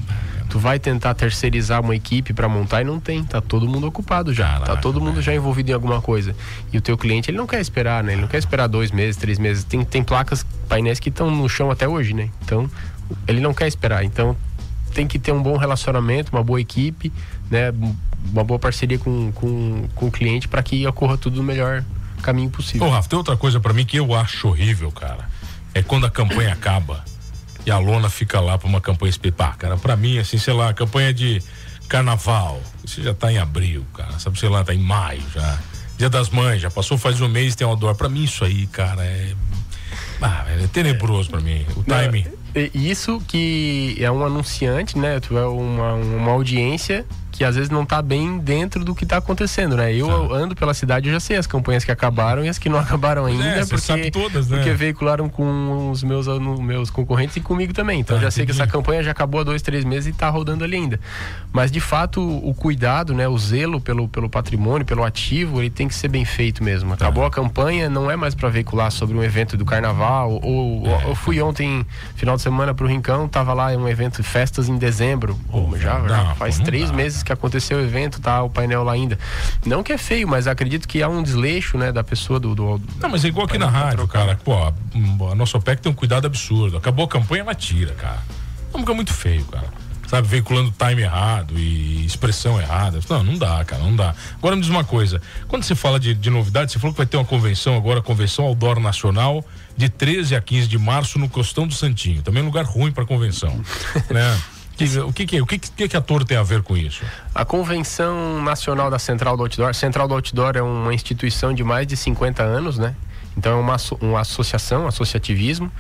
Speaker 2: Tu vai tentar terceirizar uma equipe para montar e não tem, tá todo mundo ocupado já. Caraca, tá todo mundo já envolvido em alguma coisa. E o teu cliente, ele não quer esperar, né? Ele não quer esperar dois meses, três meses. Tem, tem placas, painéis que estão no chão até hoje, né? Então, ele não quer esperar. Então, tem que ter um bom relacionamento, uma boa equipe, né? Uma boa parceria com, com, com o cliente para que ocorra tudo no melhor caminho possível.
Speaker 1: Ô, Rafa, tem outra coisa para mim que eu acho horrível, cara. É quando a campanha acaba e a lona fica lá para uma campanha espetacular, cara. Pra mim, assim, sei lá, campanha de carnaval, você já tá em abril, cara, sabe, sei lá, tá em maio já. Dia das Mães, já passou faz um mês, tem um outdoor. Pra mim, isso aí, cara, é. Ah, é tenebroso pra mim. O timing.
Speaker 2: Isso que é um anunciante, né? Tu é uma, uma audiência que às vezes não tá bem dentro do que tá acontecendo, né? Eu ah. ando pela cidade, eu já sei as campanhas que acabaram e as que não acabaram ainda, é, porque,
Speaker 1: sabe todas, né?
Speaker 2: Porque veicularam com os meus, meus concorrentes e comigo também. Então ah, já sei entendi. Que essa campanha já acabou há dois, três meses e tá rodando ali ainda. Mas de fato o cuidado, né? O zelo pelo, pelo patrimônio, pelo ativo, ele tem que ser bem feito mesmo. Acabou ah. a campanha, não é mais para veicular sobre um evento do carnaval, ou é. eu fui ontem, final de semana pro Rincão, tava lá em um evento, festas em dezembro, oh, já, já não, faz três dá, meses que aconteceu o evento, tá o painel lá ainda. Não que é feio, mas acredito que há um desleixo, né, da pessoa do... do
Speaker 1: não, mas é igual aqui na rádio, cara. Pô, a, a nossa O P E C tem um cuidado absurdo. Acabou a campanha, ela tira, cara. Não, fica muito feio, cara. Sabe, veiculando time errado e expressão errada. Não, não dá, cara, não dá. Agora me diz uma coisa, quando você fala de, de novidade, você falou que vai ter uma convenção agora, a convenção Outdoor Nacional, de treze a quinze de março no Costão do Santinho. Também um lugar ruim pra convenção, né? O que que é? O que que, que a Toro tem a ver com isso?
Speaker 2: A Convenção Nacional da Central do Outdoor. Central do Outdoor é uma instituição de mais de cinquenta anos, né? Então é uma, uma associação, associativismo.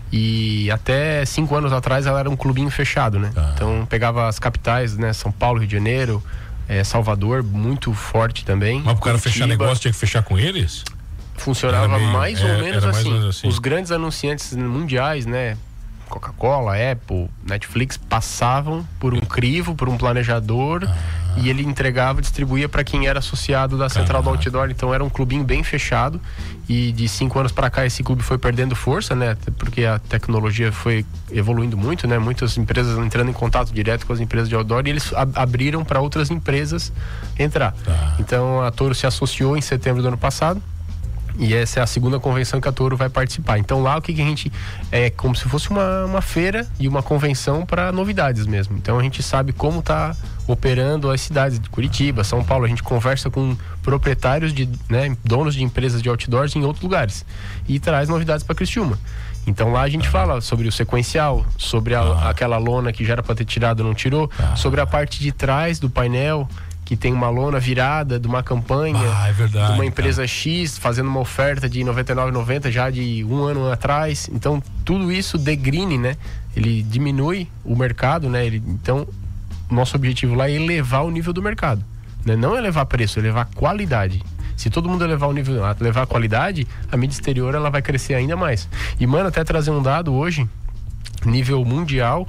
Speaker 2: E até cinco anos atrás ela era um clubinho fechado, né? Ah. Então pegava as capitais, né? São Paulo, Rio de Janeiro, é, Salvador, muito forte também.
Speaker 1: Mas pro cara fechar negócio tinha que fechar com eles?
Speaker 2: Funcionava meio, mais, é, ou menos
Speaker 1: mais
Speaker 2: assim.
Speaker 1: ou menos assim.
Speaker 2: Os grandes anunciantes mundiais, né? Coca-Cola, Apple, Netflix passavam por um crivo, por um planejador ah. e ele entregava, distribuía para quem era associado da Central do Outdoor. Então era um clubinho bem fechado e de cinco anos para cá esse clube foi perdendo força, né? Porque a tecnologia foi evoluindo muito, né? Muitas empresas entrando em contato direto com as empresas de outdoor e eles ab- abriram para outras empresas entrar. Ah. Então a Toro se associou em setembro do ano passado. E essa é a segunda convenção que a Toro vai participar. Então lá o que, que a gente... É como se fosse uma, uma feira e uma convenção para novidades mesmo. Então a gente sabe como tá operando as cidades de Curitiba, São Paulo. A gente conversa com proprietários, de, né, donos de empresas de outdoors em outros lugares. E traz novidades para Criciúma. Então lá a gente fala sobre o sequencial, sobre a, ah. aquela lona que já era para ter tirado não tirou, ah. sobre a parte de trás do painel, que tem uma lona virada de uma campanha,
Speaker 1: ah, é verdade,
Speaker 2: de uma empresa
Speaker 1: cara.
Speaker 2: X fazendo uma oferta de noventa e nove reais e noventa centavos já de um ano atrás. Então tudo isso degrine, né? Ele diminui o mercado, né? Ele, então nosso objetivo lá é elevar o nível do mercado, né? Não elevar preço, elevar qualidade. Se todo mundo elevar o nível, levar a qualidade, a mídia exterior ela vai crescer ainda mais. E mano, até trazer um dado hoje, nível mundial,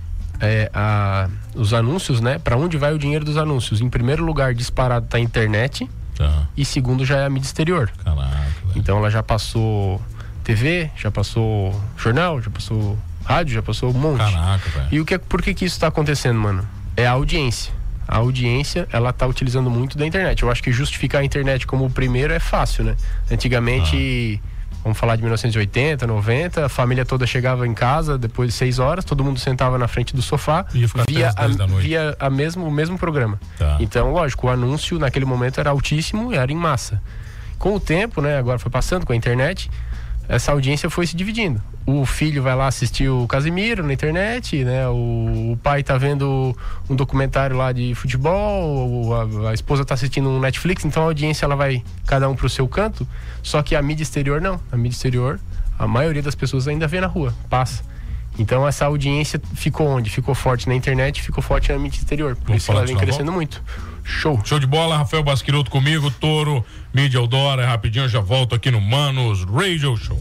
Speaker 2: é, a, os anúncios, né? Para onde vai o dinheiro dos anúncios? Em primeiro lugar, disparado tá a internet, tá. E segundo já é a mídia exterior. Caraca, então ela já passou T V, já passou jornal, já passou rádio, já passou um monte.
Speaker 1: Caraca, velho.
Speaker 2: E o que, por que que isso tá acontecendo, mano? É a audiência. A audiência, ela tá utilizando muito da internet. Eu acho que justificar a internet como o primeiro é fácil, né? Antigamente, ah. vamos falar de mil novecentos e oitenta, noventa, a família toda chegava em casa depois de seis horas, todo mundo sentava na frente do sofá, via, a, via a mesmo, o mesmo programa. Tá. Então, lógico, o anúncio naquele momento era altíssimo, era em massa. Com o tempo, né, agora foi passando com a internet, essa audiência foi se dividindo. O filho vai lá assistir o Casimiro na internet, né? O, o pai tá vendo um documentário lá de futebol, a, a esposa tá assistindo um Netflix, então a audiência ela vai cada um pro seu canto, só que a mídia exterior não. A mídia exterior, a maioria das pessoas ainda vê na rua, passa. Então essa audiência ficou onde? Ficou forte na internet, ficou forte na mídia exterior. Por Vamos isso ela vem crescendo volta? muito. Show.
Speaker 1: Show de bola, Rafael Basquiroto comigo, Toro, Mídia Outdoor, é rapidinho, eu já volto aqui no Manos Radio Show.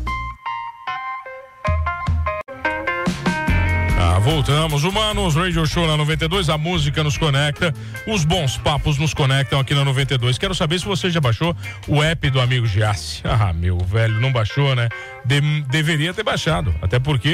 Speaker 1: Ah, voltamos, Humanos Radio Show na noventa e dois, a música nos conecta, os bons papos nos conectam aqui na noventa e dois. Quero saber se você já baixou o app do amigo Giassi. Ah, meu velho, não baixou, né? De- deveria ter baixado, até porque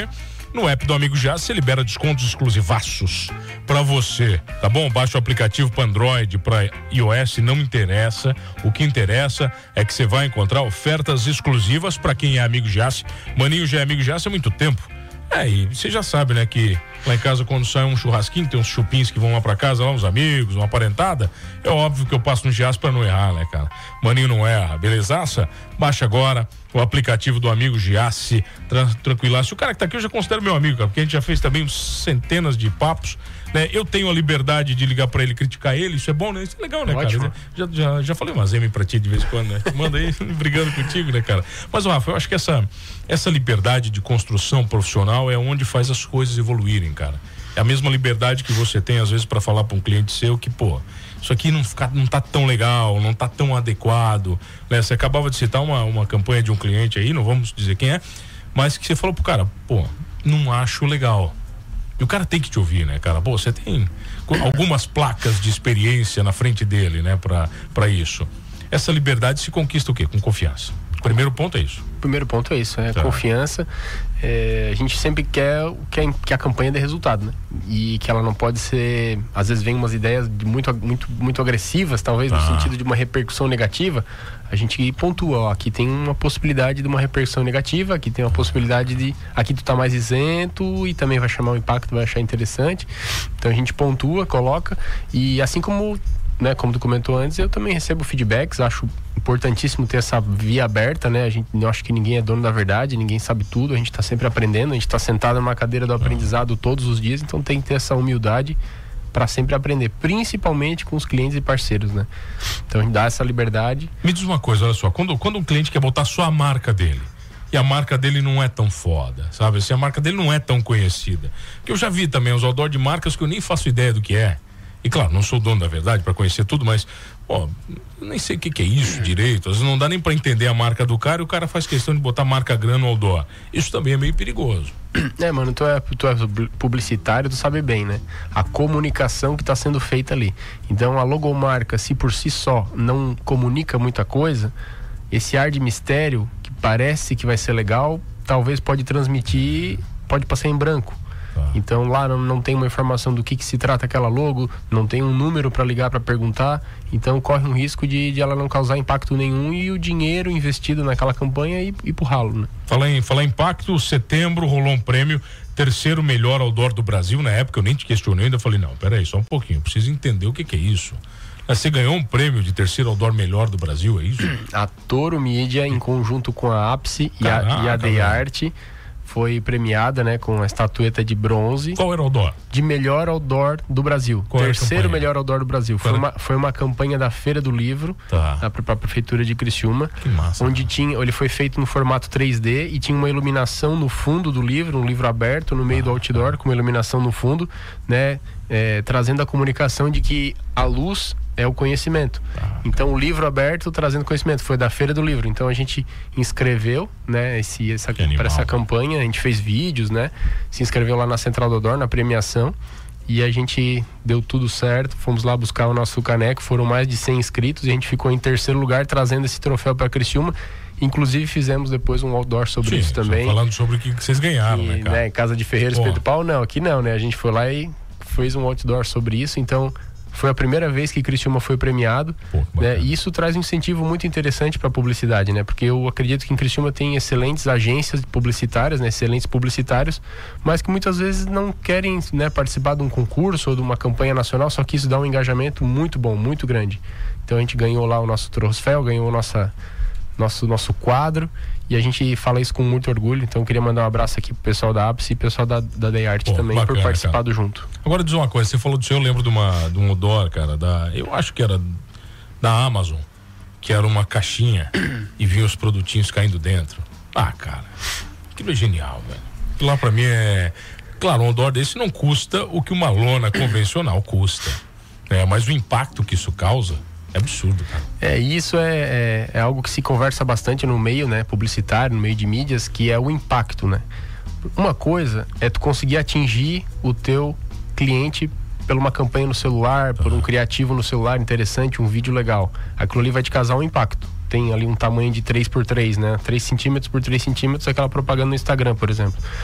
Speaker 1: no app do Amigo Giasse você libera descontos exclusivaços pra você, tá bom? Baixa o aplicativo para Android, para iOS, não interessa. O que interessa é que você vai encontrar ofertas exclusivas para quem é Amigo Giasse. Maninho já é Amigo Giasse há muito tempo. É, e você já sabe, né, que lá em casa quando sai um churrasquinho, tem uns chupins que vão lá pra casa, lá uns amigos, uma parentada, é óbvio que eu passo no Giasse pra não errar, né, cara? Maninho não erra, belezaça? Baixa agora o aplicativo do Amigo Giasse, tra- tranquilaço. O cara que tá aqui eu já considero meu amigo, cara, porque a gente já fez também centenas de papos, né? Eu tenho a liberdade de ligar pra ele, criticar ele, isso é bom, né? Isso é legal, né,
Speaker 2: Ótimo.
Speaker 1: cara? Já, já, já falei umas M pra ti de vez em quando, né? Manda aí, brigando contigo, né, cara? Mas, Rafa, eu acho que essa, essa liberdade de construção profissional é onde faz as coisas evoluírem, cara. É a mesma liberdade que você tem, às vezes, pra falar pra um cliente seu que, pô, isso aqui não, fica, não tá tão legal, não tá tão adequado, né? Você acabava de citar uma, uma campanha de um cliente aí, não vamos dizer quem é, mas que você falou pro cara, pô, não acho legal. E o cara tem que te ouvir, né, cara? Pô, você tem algumas placas de experiência na frente dele, né, pra, pra isso. Essa liberdade se conquista o quê? Com confiança. O primeiro ponto é isso.
Speaker 2: O primeiro ponto é isso, é
Speaker 1: tá.
Speaker 2: Confiança. É, a gente sempre quer que a, que a campanha dê resultado, né? E que ela não pode ser, às vezes vem umas ideias de muito, muito, muito agressivas, talvez,
Speaker 1: tá.
Speaker 2: no sentido de uma repercussão negativa. A gente pontua, ó, aqui tem uma possibilidade de uma repercussão negativa, aqui tem uma possibilidade de, aqui tu tá mais isento e também vai chamar um impacto, vai achar interessante. Então a gente pontua, coloca, e assim como, né, como tu comentou antes, eu também recebo feedbacks, acho importantíssimo ter essa via aberta, né? A gente, eu acho que ninguém é dono da verdade, ninguém sabe tudo, a gente tá sempre aprendendo, a gente tá sentado numa cadeira do aprendizado todos os dias, então tem que ter essa humildade para sempre aprender, principalmente com os clientes e parceiros, né? Então a gente dá essa liberdade.
Speaker 1: Me diz uma coisa, olha só, quando, quando um cliente quer botar só a marca dele, e a marca dele não é tão foda, sabe? Se a marca dele não é tão conhecida, que eu já vi também os outdoor de marcas que eu nem faço ideia do que é. E claro, não sou dono da verdade para conhecer tudo, mas, ó, nem sei o que, que é isso direito. Às vezes não dá nem para entender a marca do cara e o cara faz questão de botar marca grana no outdoor. Isso também é meio perigoso.
Speaker 2: É, mano, tu é, tu é publicitário, tu sabe bem, né? A comunicação que está sendo feita ali. Então, a logomarca, se por si só não comunica muita coisa, esse ar de mistério, que parece que vai ser legal, talvez pode transmitir, pode passar em branco. Então lá não, não tem uma informação do que, que se trata aquela logo, não tem um número para ligar para perguntar, então corre um risco de, de ela não causar impacto nenhum e o dinheiro investido naquela campanha ir, ir pro ralo, né?
Speaker 1: Falar em, falar em impacto, setembro rolou um prêmio, terceiro melhor outdoor do Brasil. Na época eu nem te questionei, ainda falei, não, peraí, só um pouquinho, eu preciso entender o que, que é isso. Você ganhou um prêmio de terceiro outdoor melhor do Brasil, é isso?
Speaker 2: A Toro Mídia, em conjunto com a Ápice e a, e a Day Art, foi premiada, né, com a estatueta de bronze.
Speaker 1: Qual era o outdoor?
Speaker 2: De melhor outdoor do Brasil.
Speaker 1: Qual
Speaker 2: Terceiro melhor outdoor do Brasil. Foi
Speaker 1: Qual
Speaker 2: uma, foi uma campanha da Feira do Livro,
Speaker 1: tá.
Speaker 2: da pra, pra Prefeitura de Criciúma.
Speaker 1: Que massa.
Speaker 2: Onde tinha, ele foi feito no formato três D e tinha uma iluminação no fundo do livro, um livro aberto no meio ah, do outdoor, tá. com uma iluminação no fundo, né, é, trazendo a comunicação de que a luz é o conhecimento. Ah, então o livro aberto trazendo conhecimento, foi da Feira do Livro. Então a gente inscreveu, né, esse, essa, para essa campanha, a gente fez vídeos, né, se inscreveu lá na Central do Outdoor, na premiação, e a gente deu tudo certo, fomos lá buscar o nosso caneco, foram mais de cem inscritos e a gente ficou em terceiro lugar trazendo esse troféu para Criciúma. Inclusive fizemos depois um outdoor sobre Sim, isso também.
Speaker 1: Falando sobre o que vocês ganharam,
Speaker 2: e,
Speaker 1: né, cara?
Speaker 2: Né, Casa de Ferreira, Espeto Pau, não, aqui não, né, a gente foi lá e fez um outdoor sobre isso, então foi a primeira vez que Criciúma foi premiado, Pô, né? E isso traz um incentivo muito interessante para a publicidade, né? Porque eu acredito que em Criciúma tem excelentes agências publicitárias, né? Excelentes publicitários, mas que muitas vezes não querem, né, participar de um concurso ou de uma campanha nacional, só que isso dá um engajamento muito bom, muito grande. Então a gente ganhou lá o nosso troféu, ganhou nossa, nosso, nosso quadro, e a gente fala isso com muito orgulho. Então eu queria mandar um abraço aqui pro pessoal da Ápice e pessoal da, da Day Art Pô, também, bacana, por participar do junto.
Speaker 1: Agora diz uma coisa, você falou do seu, eu lembro de uma de um outdoor, cara, da, eu acho que era da Amazon, que era uma caixinha e vinha os produtinhos caindo dentro. Ah, cara, aquilo é genial, velho. Aquilo lá pra mim é, claro, um outdoor desse não custa o que uma lona convencional custa, né? Mas o impacto que isso causa é absurdo, cara.
Speaker 2: É, isso é, é, é algo que se conversa bastante no meio, né, publicitário, no meio de mídias, que é o impacto, né? Uma coisa é tu conseguir atingir o teu cliente por uma campanha no celular, por um criativo no celular interessante, um vídeo legal. Aquilo ali vai te causar um impacto. Tem ali um tamanho de três por três, né? três centímetros por três centímetros, aquela propaganda no Instagram, por exemplo.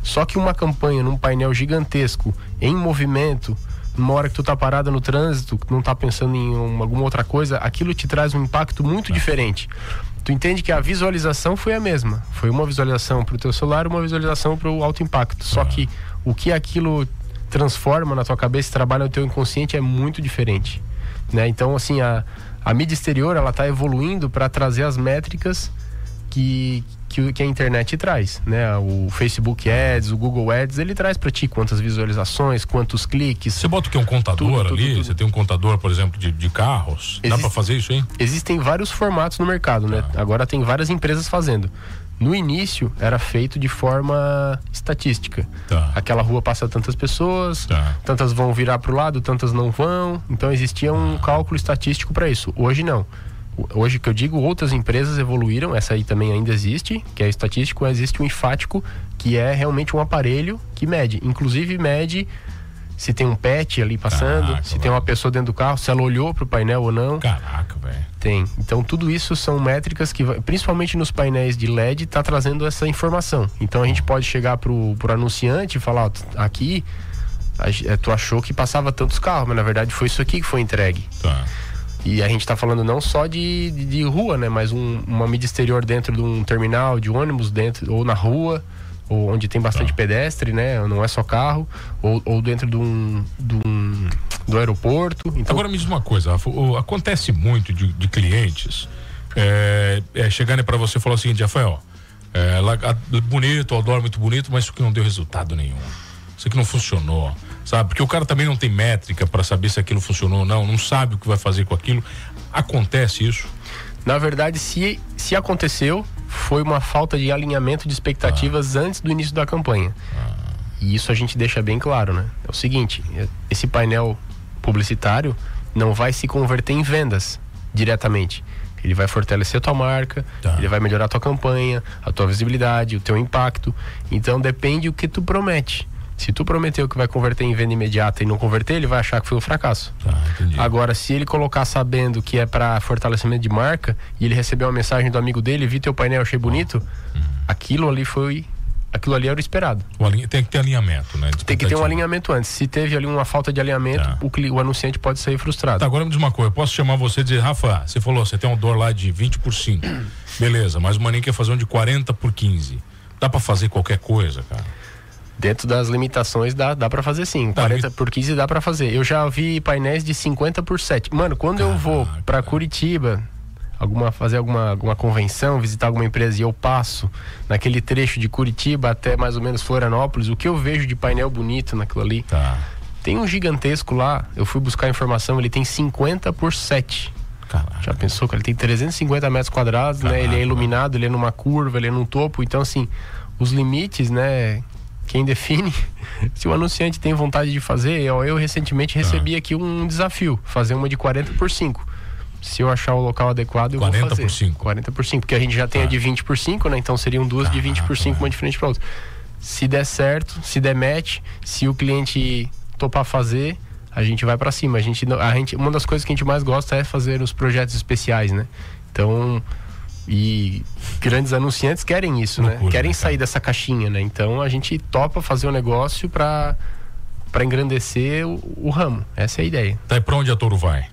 Speaker 2: Só que uma campanha num painel gigantesco, em movimento, numa hora que tu tá parada no trânsito, que não tá pensando em uma, alguma outra coisa, aquilo te traz um impacto muito diferente. Tu entende que a visualização foi a mesma. Foi uma visualização pro teu celular, uma visualização pro alto impacto. Só que o que aquilo transforma na tua cabeça e trabalha no teu inconsciente é muito diferente, né? Então, assim, a, a mídia exterior, ela tá evoluindo para trazer as métricas que, que, que a internet traz, né? O Facebook Ads, o Google Ads, ele traz para ti quantas visualizações, quantos cliques.
Speaker 1: Você bota o que? Um contador tudo, ali? Tudo, tudo. Você tem um contador, por exemplo, de, de carros? Existe, dá para fazer isso, hein? Existem vários formatos no mercado, né? Ah. Agora tem várias empresas fazendo. No início, era feito de forma estatística. Tá. Aquela rua passa tantas pessoas, tá. tantas vão virar para o lado, tantas não vão. Então, existia um ah. cálculo estatístico para isso. Hoje, não. Hoje, que eu digo, outras empresas evoluíram. Essa aí também ainda existe, que é estatístico. Mas existe um infático, que é realmente um aparelho que mede. Inclusive, mede se tem um pet ali passando, Caraca, se véio. tem uma pessoa dentro do carro, se ela olhou pro painel ou não. Caraca, velho.
Speaker 2: Tem. Então, tudo isso são métricas que, principalmente nos painéis de L E D, tá trazendo essa informação. Então, a gente pode chegar pro, pro anunciante e falar, ó, aqui, a, tu achou que passava tantos carros, mas na verdade foi isso aqui que foi entregue. Tá. E a gente tá falando não só de, de, de rua, né? Mas um, uma mídia exterior dentro de um terminal de ônibus, dentro, ou na rua, ou onde tem bastante tá. pedestre, né? Não é só carro, ou, ou dentro de um, de um do aeroporto. Então...
Speaker 1: Agora me diz uma coisa, acontece muito de, de clientes é, é, chegarem para você e falar o seguinte, Rafael, é, bonito, o outdoor muito bonito, mas isso aqui não deu resultado nenhum, isso aqui não funcionou, sabe? Porque o cara também não tem métrica para saber se aquilo funcionou ou não, não sabe o que vai fazer com aquilo. Acontece isso?
Speaker 2: Na verdade, se, se aconteceu, foi uma falta de alinhamento de expectativas ah. antes do início da campanha. Ah. E isso a gente deixa bem claro, né? É o seguinte, esse painel publicitário não vai se converter em vendas diretamente. Ele vai fortalecer a tua marca, tá. ele vai melhorar a tua campanha, a tua visibilidade, o teu impacto. Então depende do que tu promete. Se tu prometeu que vai converter em venda imediata e não converter, ele vai achar que foi um fracasso. Tá, agora, se ele colocar sabendo que é para fortalecimento de marca e ele recebeu uma mensagem do amigo dele, vi teu painel, achei bonito, oh. uhum. aquilo ali foi... Aquilo ali era o esperado.
Speaker 1: O alinha, tem que ter alinhamento, né?
Speaker 2: Tem que ter um alinhamento antes. Se teve ali uma falta de alinhamento, tá. o, o anunciante pode sair frustrado.
Speaker 1: Tá, agora me diz uma coisa, eu posso chamar você e dizer, Rafa, você falou, você tem um dor lá de vinte por cinco. Beleza, mas o maninho quer fazer um de quarenta por quinze. Dá pra fazer qualquer coisa, cara?
Speaker 2: Dentro das limitações dá, dá pra fazer sim. Tá, quarenta por quinze dá pra fazer. Eu já vi painéis de cinquenta por sete. Mano, quando Caraca. eu vou pra Curitiba, alguma, fazer alguma, alguma convenção, visitar alguma empresa e eu passo naquele trecho de Curitiba até mais ou menos Florianópolis, o que eu vejo de painel bonito naquilo ali, tá. tem um gigantesco lá, eu fui buscar informação, ele tem cinquenta por sete. Caraca. Já pensou que ele tem trezentos e cinquenta metros quadrados, Caraca. né? Ele é iluminado, ele é numa curva, ele é num topo, então assim, os limites, né? Quem define, se o anunciante tem vontade de fazer, eu, eu recentemente recebi aqui um desafio, fazer uma de quarenta por cinco. Se eu achar o local adequado, eu vou fazer.
Speaker 1: quarenta por cinco.
Speaker 2: quarenta por cinco, porque a gente já tem ah. a de vinte por cinco, né? Então seriam duas ah, de vinte por cinco, ah, uma de frente para outra. Se der certo, se der match, se o cliente topar fazer, a gente vai para cima. A gente, a gente, uma das coisas que a gente mais gosta é fazer os projetos especiais, né? Então, e grandes anunciantes querem isso, Loucura, né? Querem né, sair dessa caixinha, né? Então a gente topa fazer um negócio para para engrandecer o, o ramo. Essa é a ideia.
Speaker 1: Tá, e para onde a Toro vai?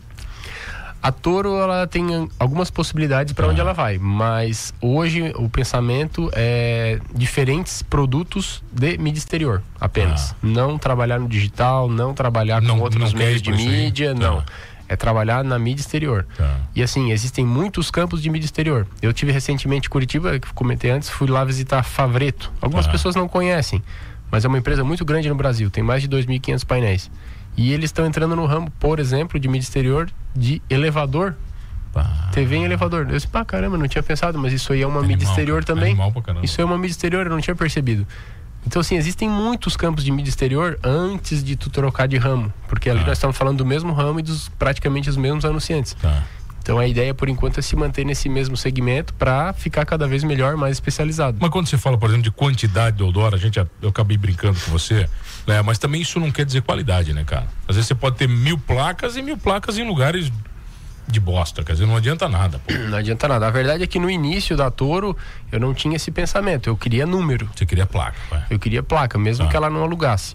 Speaker 2: A Toro, ela tem algumas possibilidades para ah. onde ela vai, mas hoje o pensamento é diferentes produtos de mídia exterior, apenas. Ah. Não trabalhar no digital, não trabalhar não, com outros meios de mídia, não. Tá. É trabalhar na mídia exterior. Tá. E assim, existem muitos campos de mídia exterior. Eu tive recentemente em Curitiba, que comentei antes, fui lá visitar a Favreto. Algumas tá. pessoas não conhecem, mas é uma empresa muito grande no Brasil, tem mais de dois mil e quinhentos painéis. E eles estão entrando no ramo, por exemplo, de mídia exterior de elevador. Ah. T V em elevador. Eu disse, pá, caramba, não tinha pensado, mas isso aí é uma animal, mídia exterior também. Isso é uma mídia exterior, eu não tinha percebido. Então, assim, existem muitos campos de mídia exterior antes de tu trocar de ramo. Porque ali ah. nós estamos falando do mesmo ramo e dos praticamente os mesmos anunciantes. Ah. Então a ideia, por enquanto, é se manter nesse mesmo segmento para ficar cada vez melhor, mais especializado.
Speaker 1: Mas quando você fala, por exemplo, de quantidade de outdoor, a gente, eu acabei brincando com você, né? Mas também isso não quer dizer qualidade, né, cara? Às vezes você pode ter mil placas e mil placas em lugares de bosta, quer dizer, não adianta nada, pô.
Speaker 2: Não adianta nada. A verdade é que no início da Toro eu não tinha esse pensamento, eu queria número.
Speaker 1: Você queria placa, ué.
Speaker 2: Eu queria placa, mesmo
Speaker 1: Tá.
Speaker 2: que ela não alugasse.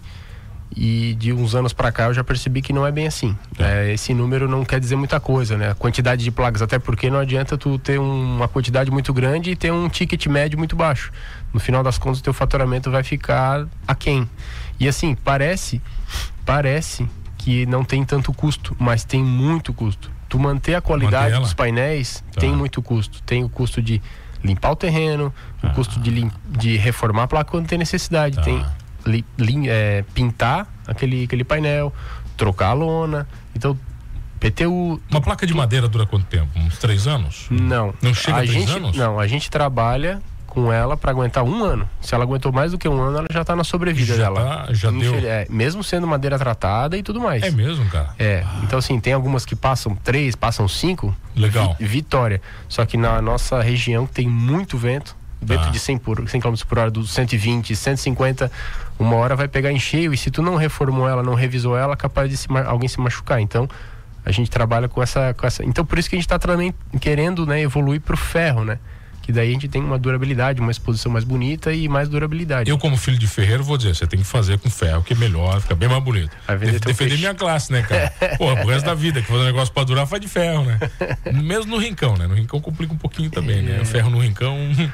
Speaker 2: E de uns anos pra cá eu já percebi que não é bem assim.
Speaker 1: Tá.
Speaker 2: É, esse número não quer dizer muita coisa, né? A quantidade de placas, até porque não adianta tu ter um, uma quantidade muito grande e ter um ticket médio muito baixo. No final das contas, o teu faturamento vai ficar aquém. E assim, parece, parece que não tem tanto custo, mas tem muito custo. Tu manter a qualidade
Speaker 1: Manter
Speaker 2: dos painéis
Speaker 1: Tá.
Speaker 2: tem muito custo. Tem o custo de limpar o terreno,
Speaker 1: Ah.
Speaker 2: o custo de, lim, de reformar a placa quando tem necessidade.
Speaker 1: Tá.
Speaker 2: Tem li, lim, é, pintar aquele, aquele painel, trocar a lona. Então, P T U.
Speaker 1: Uma placa de madeira dura quanto tempo? Uns três anos?
Speaker 2: Não.
Speaker 1: Não chega a
Speaker 2: a
Speaker 1: três
Speaker 2: gente,
Speaker 1: anos?
Speaker 2: Não, a gente trabalha com ela para aguentar um ano. Se ela aguentou mais do que um ano, ela já tá na sobrevida
Speaker 1: Já
Speaker 2: dela.
Speaker 1: tá- já
Speaker 2: Infel-
Speaker 1: deu.
Speaker 2: é, mesmo sendo madeira tratada e tudo mais.
Speaker 1: É mesmo, cara?
Speaker 2: É, então assim, tem algumas que passam três, passam cinco.
Speaker 1: Legal.
Speaker 2: vi- vitória. Só que na nossa região que tem muito vento, vento
Speaker 1: Tá.
Speaker 2: de cem por, cem quilômetros por hora, dos cento e vinte, cento e cinquenta, uma hora vai pegar em cheio, e se tu não reformou ela, não revisou ela, é capaz de se ma- alguém se machucar. Então, a gente trabalha com essa, com essa. Então, por isso que a gente está também querendo, né, evoluir pro ferro, né? Que daí a gente tem uma durabilidade, uma exposição mais bonita e mais durabilidade.
Speaker 1: Eu, como filho de ferreiro, vou dizer, você tem que fazer com ferro, que é melhor, fica bem mais bonito.
Speaker 2: Vai vender
Speaker 1: Def-
Speaker 2: teu
Speaker 1: defender
Speaker 2: peixe.
Speaker 1: minha classe, né, cara? Pô, pro resto da vida, que fazer um negócio pra durar, faz de ferro, né? Mesmo no rincão, né? No rincão complica um pouquinho também, né? O ferro no rincão,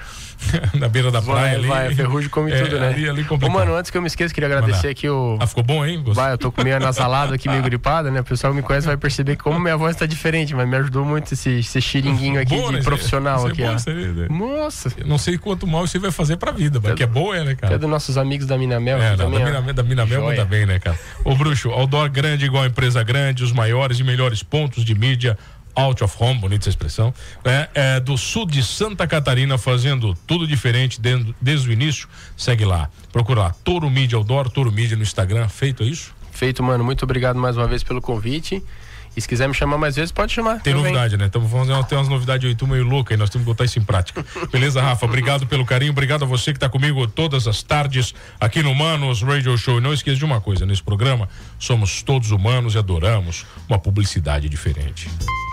Speaker 1: na beira da praia
Speaker 2: Vai,
Speaker 1: ali.
Speaker 2: vai, a ferrugem come
Speaker 1: é,
Speaker 2: tudo, né?
Speaker 1: Ali, ali
Speaker 2: Ô,
Speaker 1: complica.
Speaker 2: mano, antes que eu me esqueça, queria agradecer
Speaker 1: Manda.
Speaker 2: aqui o.
Speaker 1: Ah, ficou bom, hein? Gostou?
Speaker 2: Vai, eu tô com meio anasalado aqui, meio gripada, né? O pessoal que me conhece vai perceber que como minha voz tá diferente, mas me ajudou muito esse, esse xiringuinho aqui
Speaker 1: Bom,
Speaker 2: de
Speaker 1: né?
Speaker 2: profissional
Speaker 1: Isso é
Speaker 2: aqui,
Speaker 1: bom,
Speaker 2: ó.
Speaker 1: isso aí, né?
Speaker 2: Nossa,
Speaker 1: Eu não sei quanto mal isso aí vai fazer pra vida, mas
Speaker 2: É
Speaker 1: que é boa, é, né,
Speaker 2: é
Speaker 1: cara?
Speaker 2: dos nossos amigos da Minamel.
Speaker 1: É,
Speaker 2: aqui
Speaker 1: não,
Speaker 2: também,
Speaker 1: da
Speaker 2: ó.
Speaker 1: Minamel, da Minamel
Speaker 2: Joia.
Speaker 1: manda bem, né, cara? Ô, Bruxo, outdoor grande igual empresa grande, os maiores e melhores pontos de mídia out of home, bonita essa expressão, né? É, do sul de Santa Catarina, fazendo tudo diferente desde, desde o início. Segue lá, procura lá, Toro Mídia Outdoor, Toro Mídia no Instagram, feito é isso?
Speaker 2: Feito, mano. Muito obrigado mais uma vez pelo convite. E se quiser me chamar mais vezes, pode chamar.
Speaker 1: Tem
Speaker 2: Eu venho.
Speaker 1: novidade, né? Estamos fazendo tem umas novidades aí, tu meio louca, e nós temos que botar isso em prática. Beleza, Rafa? Obrigado pelo carinho, obrigado a você que está comigo todas as tardes aqui no Manos Radio Show. E não esqueça de uma coisa, nesse programa somos todos humanos e adoramos uma publicidade diferente.